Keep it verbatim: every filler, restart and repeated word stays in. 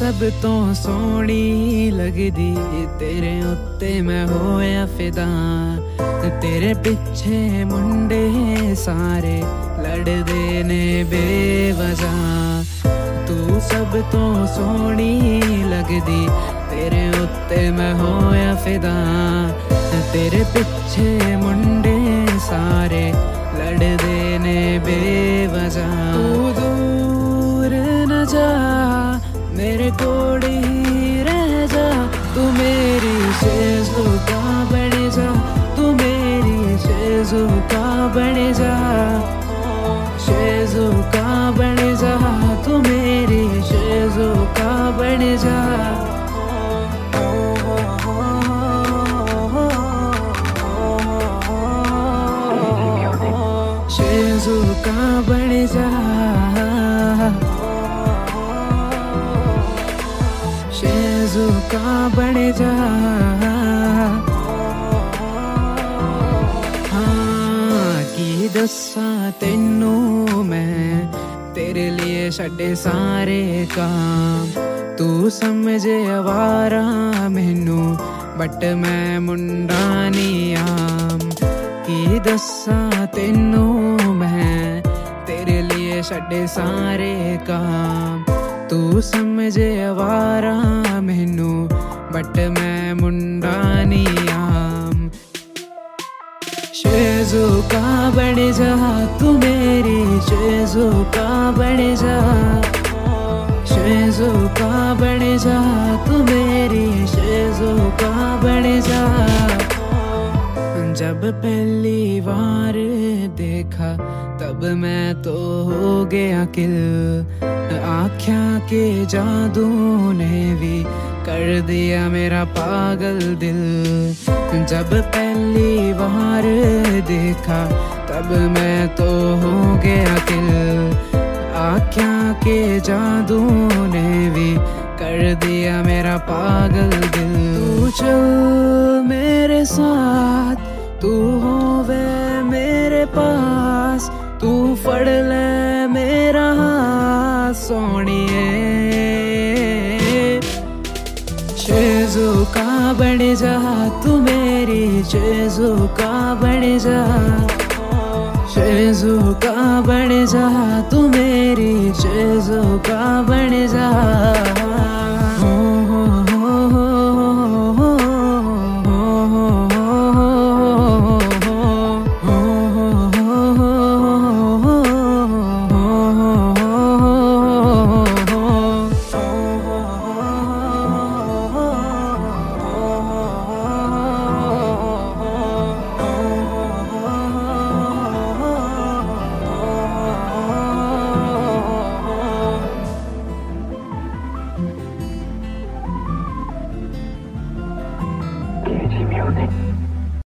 सब तो सोहनी लगदी, तेरे उत्ते मैं होया फिदा। तेरे पिछे मुंडे सारे लड़दे ने बेवजह। तू सब तो सोहनी लगदी, तेरे उत्ते मैं होया फिदा। तेरे पिछे मुंडे सारे लड़दे ने बेवजह। तू दूर न जा, मेरे कोल ही रह जा। तू मेरी शेज़ुका बन जा, तू मेरी शेज़ुका बन जा। शेज़ुका बन जा, तू मेरी शेज़ुका बन जा। शेज़ुका बन जा, शेज़ुका बन जा। हाँ की दस्सा तेनू मैं, तेरे लिए छड्डे सारे काम। तू समझे आवारा मैनू, बट मैं मुंडा नी आम। की दस्सा तेनू मैं, तेरे लिए छड्डे सारे काम। तू समझे आवारा मैनू, बट मैं मुंडा नी आम। शेज़ुका बन जा, तू मेरी शेज़ुका बन जा। शेज़ुका बन जा, तू मेरी शेज़ुका बन जा। जब पहली बार देखा तब मैं तो हो गया किल। आँखिया के जादू ने भी कर दिया मेरा पागल दिल। जब पहली बार देखा तब मैं तो हो गया किल। आँखिया के जादू ने भी कर दिया मेरा पागल दिल। तू चल मेरे साथ, तू होवे मेरे पास। तू फड़ ले मेरा हाथ सोहणिए। शेज़ुका बन जा, तू मेरी शेज़ुका बन जा। शेज़ुका बन जा, तू मेरी शेज़ुका बन जा।